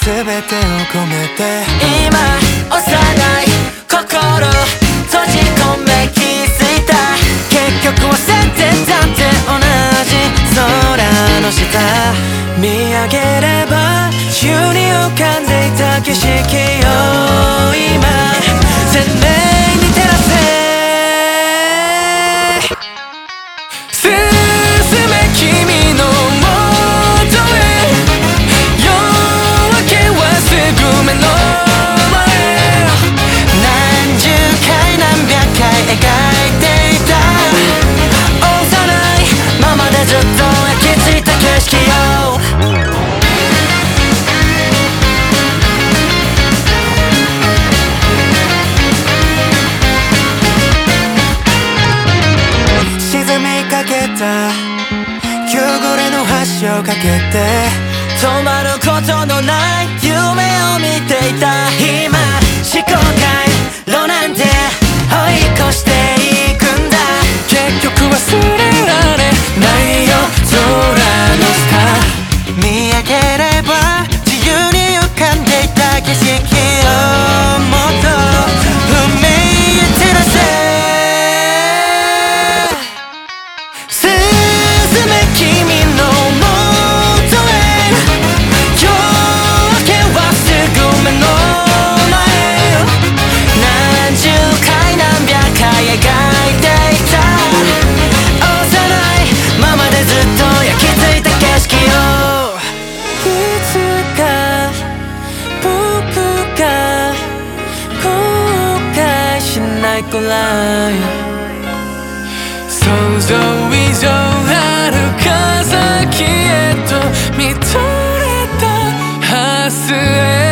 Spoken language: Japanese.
全てを込めて今幼い心閉じ込め気づいた結局忘れてたって同じ空の下見上げれば宙に浮かんでいた景色を今鮮明に照らせ進め君のもとへ夜明けはすぐ目の前何十回何百回描いていた幼いままでずっと焼き付いた景色を沈みかけた夕暮れの橋を架けて止まることのない夢を見ていた今思考回路なんて追い越していくんだ結局忘れられないよ空の下見上げれば自由に浮かんでいた景色をもっと運命へ照らせ進め君のもとへ夜明けはすぐ目の前何十回何百回描いていた幼いままでずっと焼き付いた景色をいつか僕が後悔しないくらい想像以上遥か先へと見とれた明日へ